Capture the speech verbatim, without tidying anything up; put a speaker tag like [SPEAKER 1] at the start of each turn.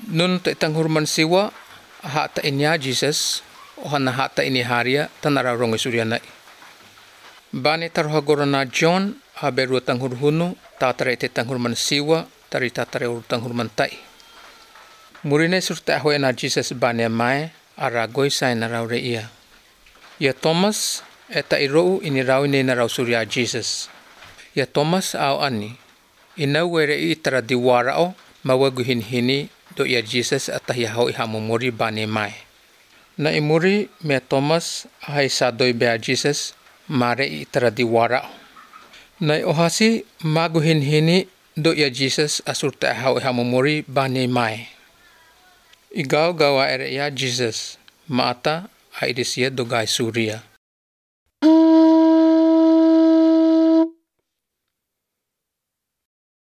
[SPEAKER 1] Nun ta itang hurman siwa ha ta inya Jesus ohana ha ta ini haria tanara rong surya nai. Bani taruha gorana John haberu tang hurhunu ta tare te tang hurman siwa tari ta tare urtang hurman tai. Murine surta ahoy na Jesus bani mai aragoi sai na raure ia. Ya Thomas eta irou ini rau ini na rau surya Jesus. Ya Thomas au ani ina were i tara diwarao mawagu hin hini do ya Jesus atahi hau iha mumuri bani mai. Na imuri me Thomas hai sadoi bea Jesus mare i tara diwarao. Na ohasi magu hin hini do ya Jesus asurta hau iha mumuri bani mai. Igau gawa ere ya Jesus maata aidisia dogai surya.